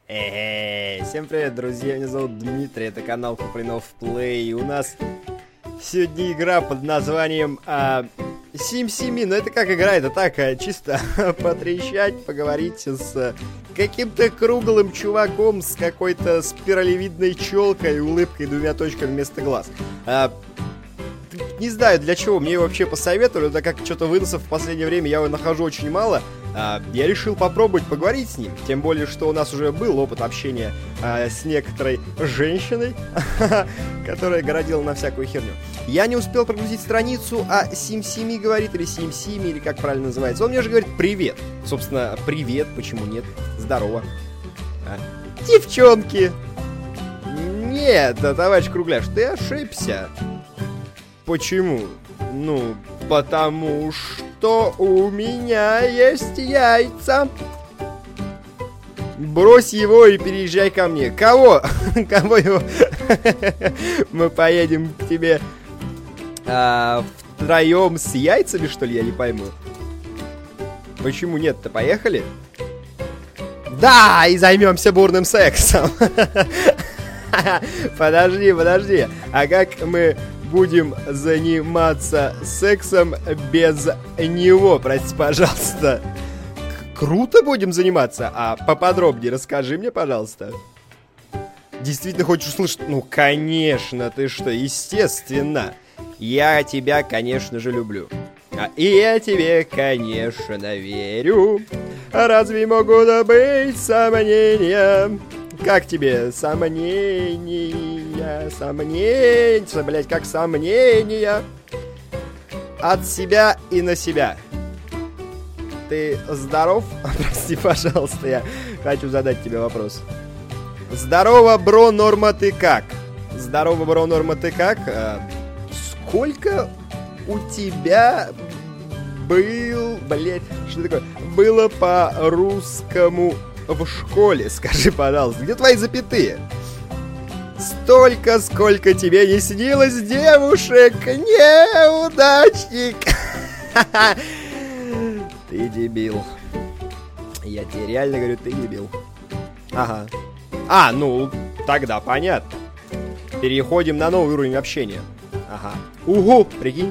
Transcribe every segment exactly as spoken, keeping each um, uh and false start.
Эй, всем привет, друзья, меня зовут Дмитрий, это канал Куплинов Плей, и у нас сегодня игра под названием а, Сим-Сими, но это как игра, это так, а, чисто потрещать, поговорить с каким-то круглым чуваком с какой-то спиралевидной челкой и улыбкой двумя точками вместо глаз. А, не знаю, для чего мне его вообще посоветовали, так как что-то выносов в последнее время я его нахожу очень мало. А, я решил попробовать поговорить с ним, тем более, что у нас уже был опыт общения а, с некоторой женщиной, которая городила на всякую херню. Я не успел прогрузить страницу, а Сим-Сими говорит, или Сим-Сими, или как правильно называется. Он мне же говорит привет. Собственно, привет, почему нет? Здорово. А? Девчонки! Нет, товарищ Кругляш, ты ошибся. Почему? Ну, потому что у меня есть яйца. Брось его и переезжай ко мне. Кого? Кого его? Мы поедем к тебе а, втроем с яйцами, что ли? Я не пойму. Почему нет-то? Поехали? Да, и займемся бурным сексом. Подожди, подожди. А как мы будем заниматься сексом без него? Прости, пожалуйста. К- круто будем заниматься? А поподробнее расскажи мне, пожалуйста. Действительно хочешь услышать? Ну, конечно, ты что, естественно. Я тебя, конечно же, люблю. А и я тебе, конечно, верю. Разве могут быть сомнения? Как тебе сомнения, сомнения, блять, как сомнения от себя и на себя? Ты здоров? Прости, пожалуйста, я хочу задать тебе вопрос. Здорово, бро, Норма, ты как? Здорово, бро, Норма, ты как? А, сколько у тебя был, блять, что такое? Было по-русскому в школе, скажи, пожалуйста, где твои запятые? Столько, сколько тебе не снилось девушек, неудачник. Ты дебил. Я тебе реально говорю, ты дебил. Ага. А, ну, тогда понятно. Переходим на новый уровень общения. Ага. Угу, прикинь.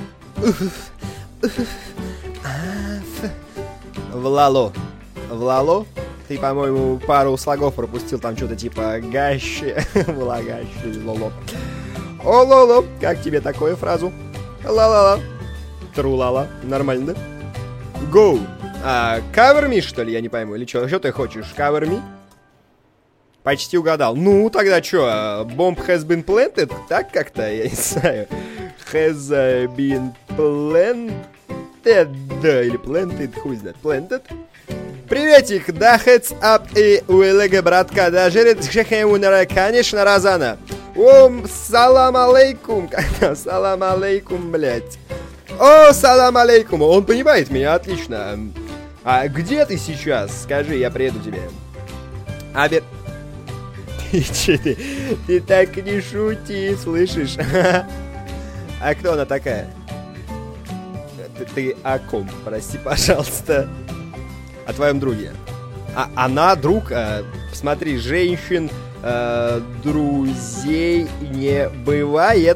Влало. Влало? Ты, по-моему, пару слогов пропустил, там что-то типа гаще, влагаще, лоло. О, лоло, как тебе такую фразу? Ла-ла-ла. Тру-ла-ла. Нормально, да? Go. А, cover me, что ли, я не пойму, или что? Что ты хочешь, cover me? Почти угадал. Ну, тогда что, bomb has been planted? Так как-то, я не знаю. Has been planted, или planted, who is that? Planted? Приветик, да, heads up и уэлэгэ, братка, да, жирит шехэмунера, конечно, Розана. Ом, салам алейкум, как-то, салам алейкум, блядь. О, салам алейкум, он понимает меня, отлично. А где ты сейчас? Скажи, я приеду к тебе. Абер... Ты че ты? Ты так не шути, слышишь? А кто она такая? Ты, ты о ком? Прости, пожалуйста. О твоем друге. А она друг, э, смотри, женщин, э, друзей не бывает.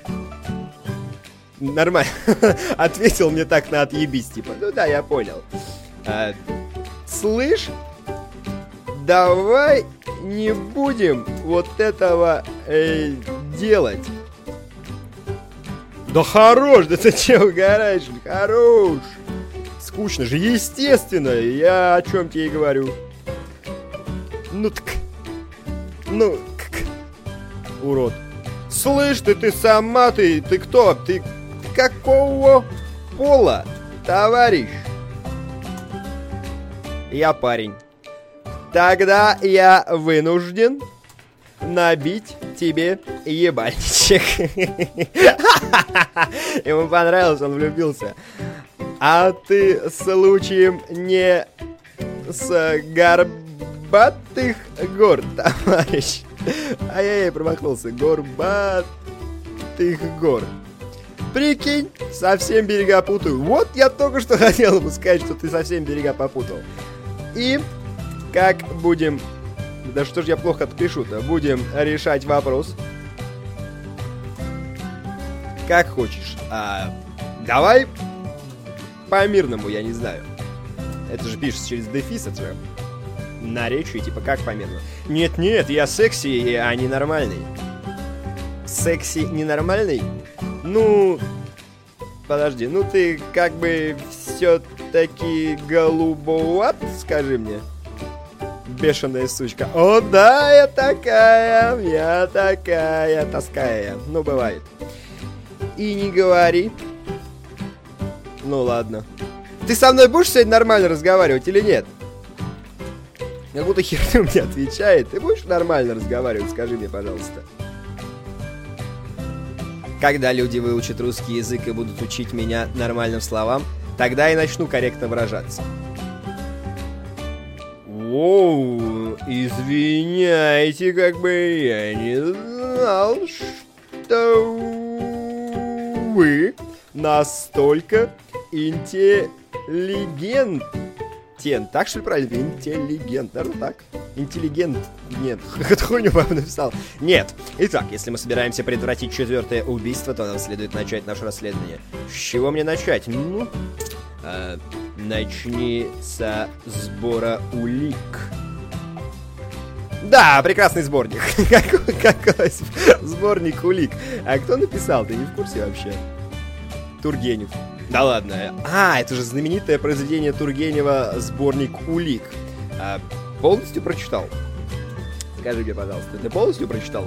Нормально. Ответил мне так на отъебись, типа. Ну да, я понял. Э, слышь, давай не будем вот этого э, делать. Да хорош, да ты че угораешь? Хорош. Скучно же, естественно, я о чем тебе и говорю. Ну так, ну, как, урод. Слышь ты, ты сама, ты, ты кто? Ты какого пола, товарищ? Я парень. Тогда я вынужден набить тебе ебальничек. Ему понравилось, он влюбился. А ты случаем не с горбатых гор, товарищ? Ай-яй-яй, промахнулся. Горбатых гор. Прикинь, совсем берега путаю. Вот я только что хотел бы сказать, что ты совсем берега попутал. И как будем Да что ж я плохо отпишу-то? Будем решать вопрос. Как хочешь. А, давай по-мирному, я не знаю. Это же пишется через дефис, это же наречие, типа как по-мирному. Нет-нет, я секси, а не нормальный. Секси ненормальный? Ну, подожди, ну ты как бы все-таки голубоват, скажи мне. Бешеная сучка. О, да, я такая, я такая, тоская. Ну, бывает. И не говори. Ну, ладно. Ты со мной будешь сегодня нормально разговаривать или нет? Как будто херню мне отвечает. Ты будешь нормально разговаривать, скажи мне, пожалуйста. Когда люди выучат русский язык и будут учить меня нормальным словам, тогда и начну корректно выражаться. Воу, извиняйте, как бы я не знал, что вы настолько интеллигентен. Так что ли правильно? Интеллигент. Наверное, так. Интеллигент. Нет. Какую хуйню вам написал? Нет. Итак, если мы собираемся предотвратить четвертое убийство, то нам следует начать наше расследование. С чего мне начать? Ну, э, начни со сбора улик. Да, прекрасный сборник. Какой, какой сборник улик? А кто написал? Ты не в курсе вообще? Тургенев. Да ладно. А, это же знаменитое произведение Тургенева «Сборник улик». А, полностью прочитал? Скажи мне, пожалуйста, ты полностью прочитал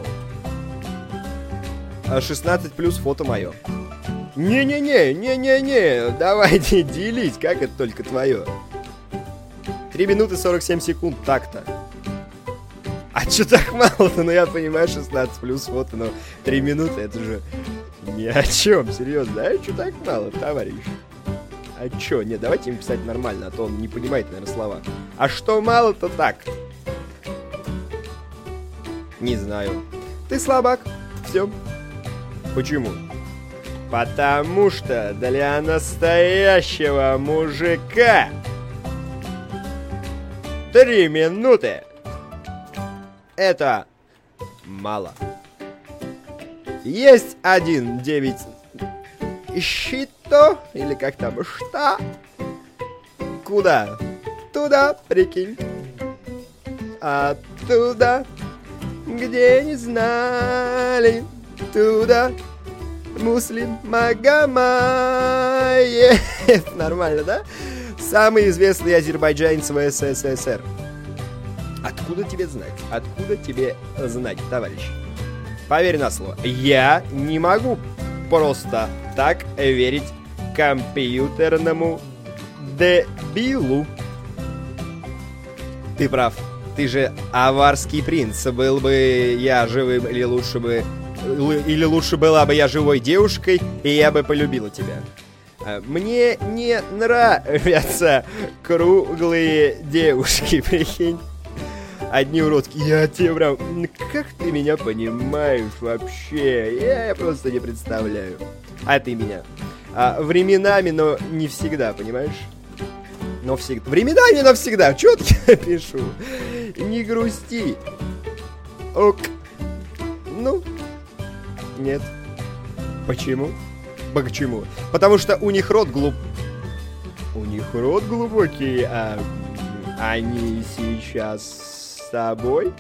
его? шестнадцать плюс фото мое. Не-не-не, не-не-не, давайте делить, как это только твое. три минуты сорок семь секунд, так-то. А чё так мало-то? Ну я понимаю, шестнадцать плюс фото, но три минуты, это же ни о чем, серьезно. А чё так мало, товарищ? А чё? Нет, давайте им писать нормально, а то он не понимает, наверное, слова. А что мало-то так? Не знаю. Ты слабак. Все. Почему? Потому что для настоящего мужика три минуты это мало. Есть один девять щито, или как там, что? Куда? Туда, прикинь. Оттуда, где не знали, туда. Муслим Магомаев. Нормально, да? Самый известный азербайджанец в СССР. Откуда тебе знать? Откуда тебе знать, товарищ? Поверь на слово, я не могу просто так верить компьютерному дебилу. Ты прав. Ты же аварский принц. Был бы я живым, или лучше бы... Или лучше была бы я живой девушкой, и я бы полюбила тебя. Мне не нравятся круглые девушки, прикинь. Одни уродские. Я тебе прям... Как ты меня понимаешь вообще? Я просто не представляю. А ты меня. А, временами, но не всегда, понимаешь? Но всегда. Временами, но всегда. Чё я пишу? Не грусти. Ок. Ну... Нет. Почему? Почему? Потому что у них рот глуп... У них рот глубокий, а они сейчас с тобой?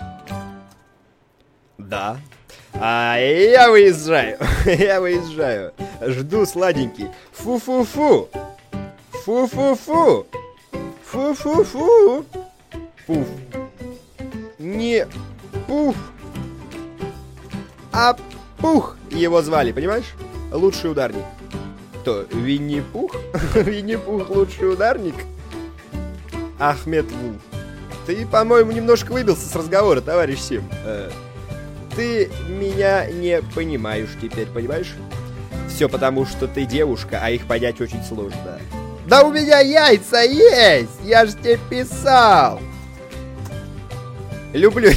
Да. А я выезжаю. Я выезжаю. Жду, сладенький. Фу-фу-фу. Фу-фу-фу. Фу-фу-фу. Пуф. Не пуф. А Пух его звали, понимаешь? Лучший ударник. Кто? Винни-Пух? Винни-Пух лучший ударник? Ахмед Ву. Ты, по-моему, немножко выбился с разговора, товарищ Сим. Э, ты меня не понимаешь теперь, понимаешь? Все потому, что ты девушка, а их понять очень сложно. Да у меня яйца есть! Я же тебе писал! Люблю.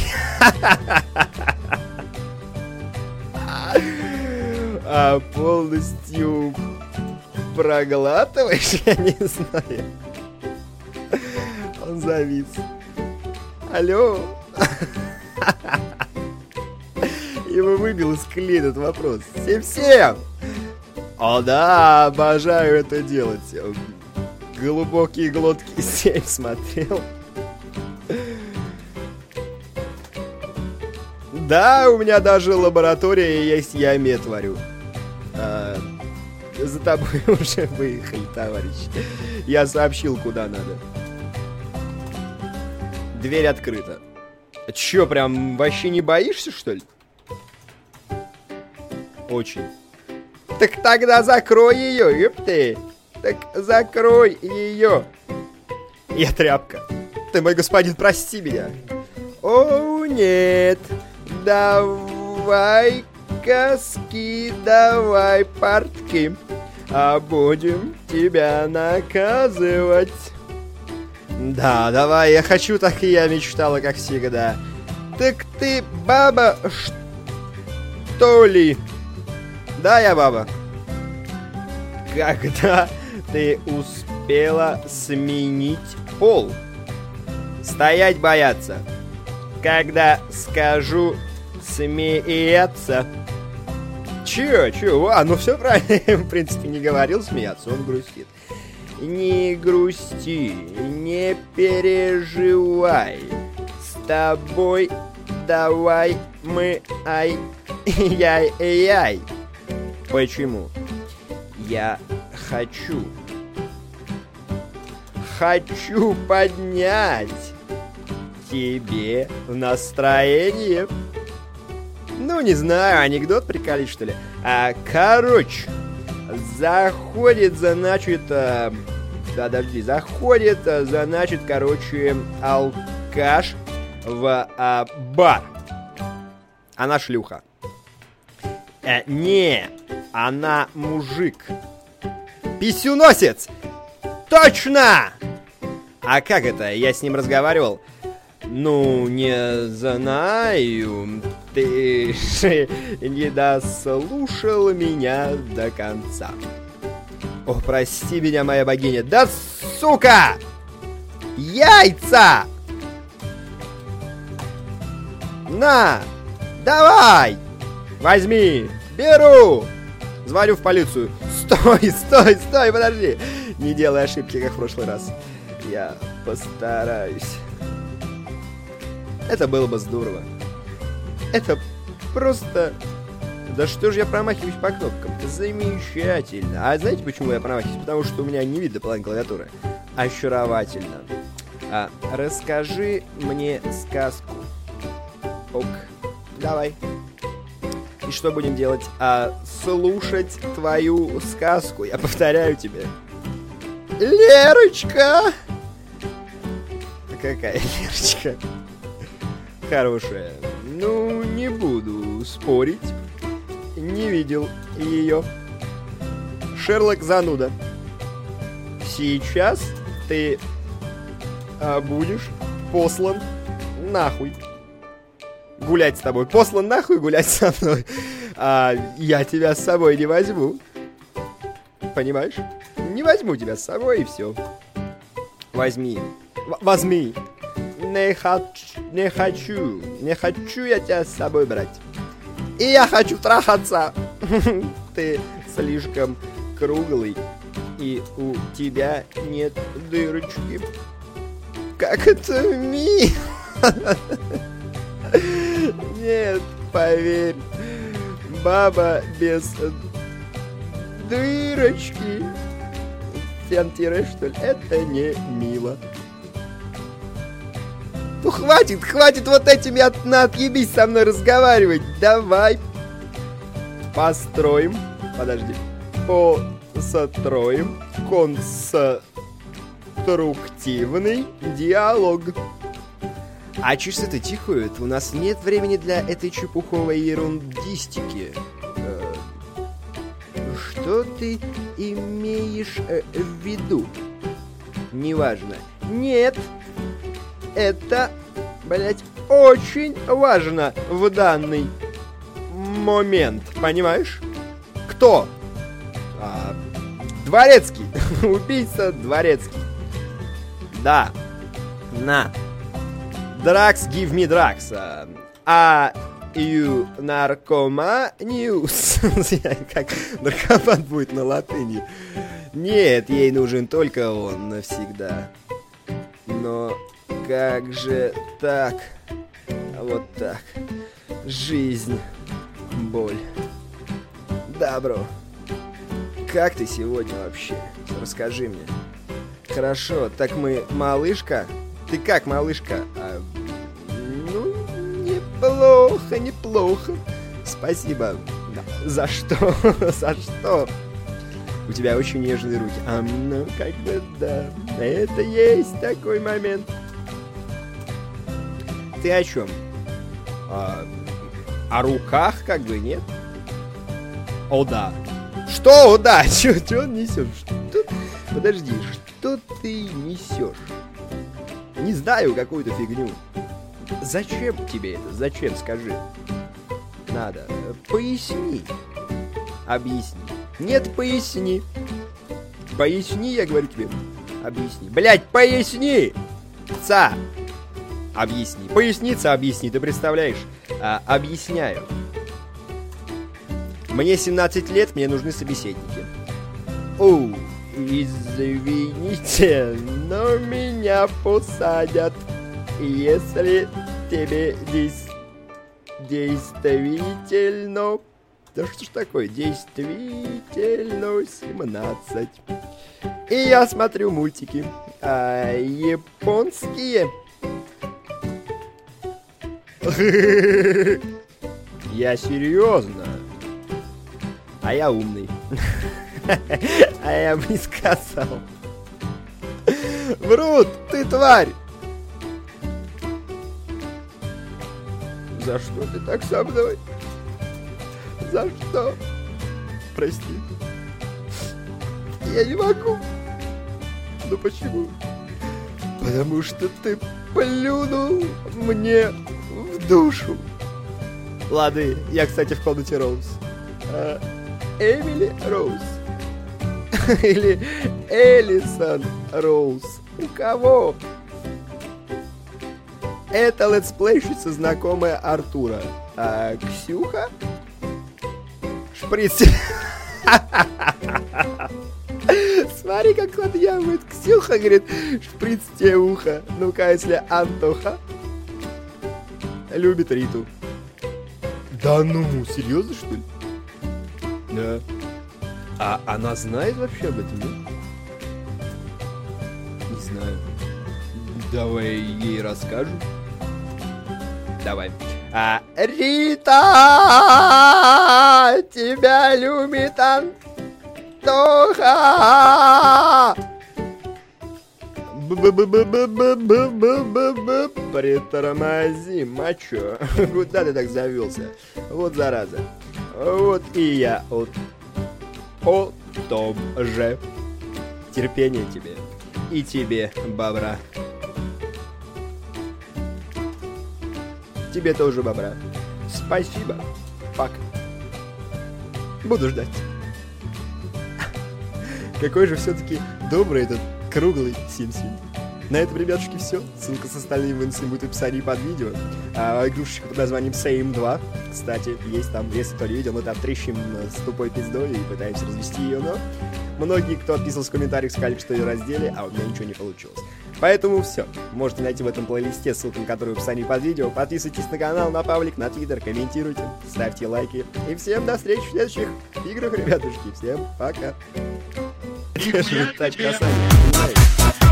А полностью проглатываешь? Я не знаю. Он завис. Алло. Его выбил из колеи этот вопрос. Всем-всем! О да, обожаю это делать. Глубокие глотки семь смотрел. Да, у меня даже лаборатория есть, я мед варю. А, за тобой уже выехали, товарищ. Я сообщил, куда надо. Дверь открыта. Чё, прям вообще не боишься, что ли? Очень. Так тогда закрой ее, ёпты. Так закрой ее. Я тряпка. Ты, мой господин, прости меня. О, нет. Давай-ка скидывай портки, а будем тебя наказывать. Да, давай, я хочу, так и я мечтала, как всегда. Так ты баба, что ли? Да, я баба. Когда ты успела сменить пол? Стоять бояться. Когда скажу смеяться. Чё, чё? А, ну все правильно. В принципе, не говорил смеяться, он грустит. Не грусти, не переживай. С тобой давай мы ай-яй-яй. Почему? Я хочу. Хочу поднять тебе настроение. Ну, не знаю, анекдот приколить, что ли? А, короче, заходит, значит... А, да, подожди, заходит, значит, короче, алкаш в а, бар. Она шлюха. Э, не, она мужик. Писюносец! Точно! А как это? Я с ним разговаривал. Ну, не знаю. Ты не дослушал меня до конца. О, прости меня, моя богиня. Да, сука! Яйца! На! Давай! Возьми! Беру! Звоню в полицию. Стой, стой, стой, подожди! Не делай ошибки, как в прошлый раз. Я постараюсь. Это было бы здорово. Это просто... Да что же я промахиваюсь по кнопкам? Замечательно. А знаете, почему я промахиваюсь? Потому что у меня не видно половины клавиатуры. Очаровательно. А, расскажи мне сказку. Ок. Давай. И что будем делать? А, слушать твою сказку. Я повторяю тебе. Лерочка! Какая Лерочка? Хорошая. Ну, не буду спорить. Не видел ее. Шерлок зануда. Сейчас ты а, будешь послан нахуй. Гулять с тобой. Послан нахуй гулять со мной. А, я тебя с собой не возьму. Понимаешь? Не возьму тебя с собой и все. Возьми. В- возьми. Не хочу, не хочу, не хочу я тебя с собой брать. И я хочу трахаться. Ты слишком круглый, и у тебя нет дырочки. Как это мило. Нет, поверь, баба без дырочки. Тире, что ли? Это не мило. Ну хватит, хватит вот этими от, на отъебись со мной разговаривать. Давай построим, подожди, построим конструктивный диалог. А часы-то тихают, у нас нет времени для этой чепуховой ерундистики. Э, что ты имеешь э, в виду? Неважно. Нет. Это, блять, очень важно в данный момент, понимаешь? Кто? А, Дворецкий. Убийца Дворецкий. Да. На. Drugs, give me drugs. А you наркоманиус. Как наркоман будет на латыни. Нет, ей нужен только он навсегда. Но как же так? Вот так. Жизнь. Боль. Добро. Как ты сегодня вообще? Расскажи мне. Хорошо, так мы малышка? Ты как, малышка? А, ну, неплохо, неплохо. Спасибо. За что? За что? У тебя очень нежные руки. А, ну, как бы, да. Это есть такой момент. Ты о чем? А, о руках, как бы, нет? О, да. Что, о, да? Чё, чё он несет? Что? Подожди, что ты несешь? Не знаю, какую-то фигню. Зачем тебе это? Зачем, скажи? Надо. Поясни. Объясни. Нет, поясни. Поясни, я говорю тебе. Объясни. Блять, поясни! Ца! Объясни. Поясница, объясни, ты представляешь? А, объясняю. Мне семнадцать лет, мне нужны собеседники. Оу, извините, но меня посадят, если тебе дес... действительно... Да что ж такое? Действительно семнадцать. И я смотрю мультики. А, японские. Я серьезно. А я умный. А я бы не сказал. Врут, ты тварь. За что ты так со мной? За что? Прости. Я не могу. Ну почему? Потому что ты плюнул мне в душу. Ладно, я, кстати, в комнате Роуз. А, Эмили Роуз. Или Элисон Роуз. У кого? Это летсплейщица, знакомая Артура. А Ксюха? Шприц. Смотри, как подъявывает. Ксюха, говорит, шприц тебе ухо. Ну-ка, если Антоха любит Риту. Да ну, серьезно, что ли? Да. А она знает вообще об этом, нет? Не знаю. Давай ей расскажем. Давай. А, Рита, тебя любит Антоха. Притормози, мачо. Куда ты так завелся? Вот зараза. Вот и я от... о том же. Терпение тебе. И тебе, бобра. Тебе тоже, бобра. Спасибо. Пока. Буду ждать. Какой же все-таки добрый этот круглый Сим-Сим. На этом, ребятушки, все. Ссылка с остальными выносами будет в описании под видео. А игрушечка под названием Сейм два. Кстати, есть там, если кто не видел, мы там трещим с тупой пиздой и пытаемся развести ее, но многие, кто отписывался в комментариях, сказали, что ее раздели, а у меня ничего не получилось. Поэтому все. Можете найти в этом плейлисте ссылку, на которую в описании под видео. Подписывайтесь на канал, на паблик, на твиттер, комментируйте, ставьте лайки. И всем до встречи в следующих играх, ребятушки. Всем пока.